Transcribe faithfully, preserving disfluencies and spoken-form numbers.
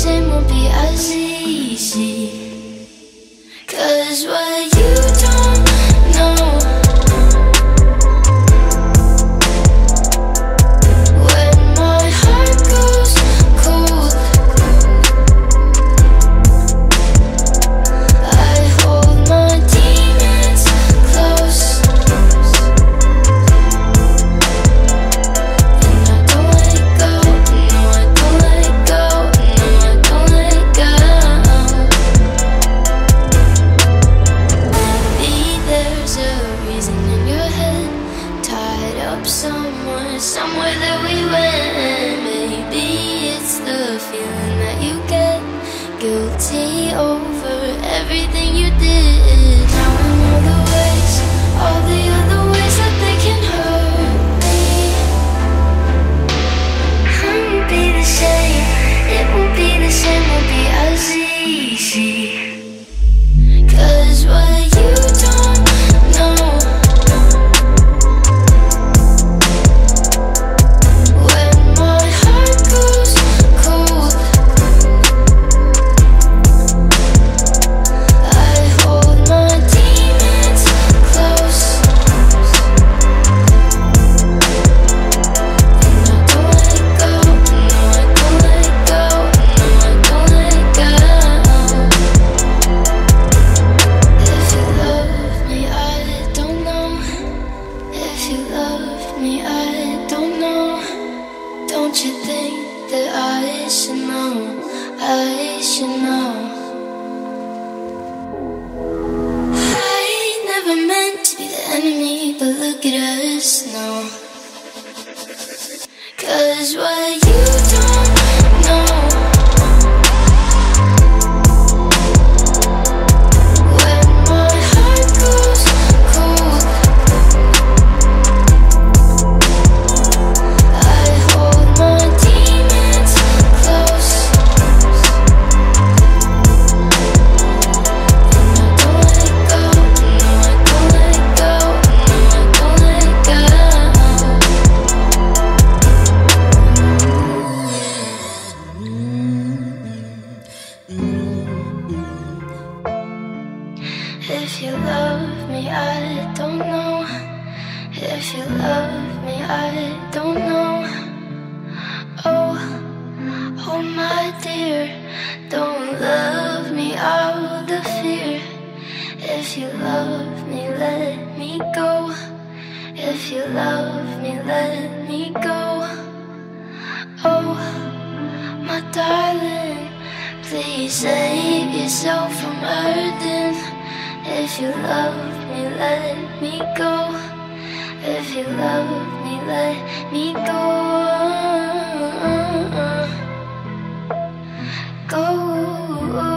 same won't be as easy. Cause what you don't know, when my heart goes cold, I hold my demons close, and I don't let go. No, I don't let go. No, I don't let go. Maybe there's a reason in your head, tied up somewhere, somewhere that we went. Maybe it's the feeling that you get, guilty over everything you did. Now I know the ways, all the other ways that they can hurt me. I won't be the same, it won't be the same, won't be as easy. Cause what you don't know, when my heart goes cold, I hold my demons close, and I don't let go. No, I don't let go. No, I don't let go. If you love me, I don't know. If you love me, I don't know. Don't you think that I should know? I should know. I never meant to be the enemy, but look at us now. Cause what you don't know, when my heart goes cold, I hold my demons close, and I don't let go. No, I don't let go. No, I don't let go. If you love me, I don't know. If you love me, I don't know. Oh, oh my dear, don't love me out of fear. If you love me, let me go. If you love me, let me go. Oh, my darling, please save yourself from hurting. If you love me, let me go. If you love me, let me go. Go.